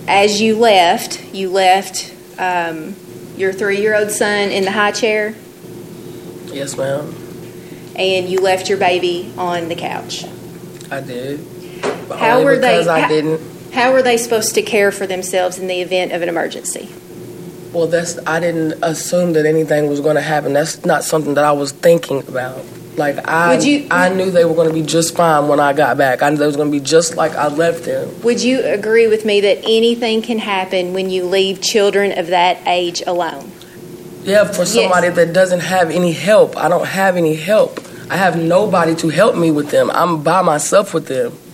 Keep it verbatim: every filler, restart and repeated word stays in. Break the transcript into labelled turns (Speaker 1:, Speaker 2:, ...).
Speaker 1: as you left, you left um, your three-year-old son in the high chair.
Speaker 2: Yes, ma'am.
Speaker 1: And you left your baby on the couch.
Speaker 2: I did. But
Speaker 1: how
Speaker 2: only
Speaker 1: were
Speaker 2: because
Speaker 1: they?
Speaker 2: I
Speaker 1: how,
Speaker 2: didn't.
Speaker 1: How were they supposed to care for themselves in the event of an emergency?
Speaker 2: Well, that's I didn't assume that anything was going to happen. That's not something that I was thinking about. Like I,
Speaker 1: Would you,
Speaker 2: I knew they were going to be just fine when I got back. I knew they was going to be just like I left them.
Speaker 1: Would you agree with me that anything can happen when you leave children of that age alone?
Speaker 2: Yeah, for somebody
Speaker 1: yes.
Speaker 2: that doesn't have any help. I don't have any help. I have nobody to help me with them. I'm by myself with them.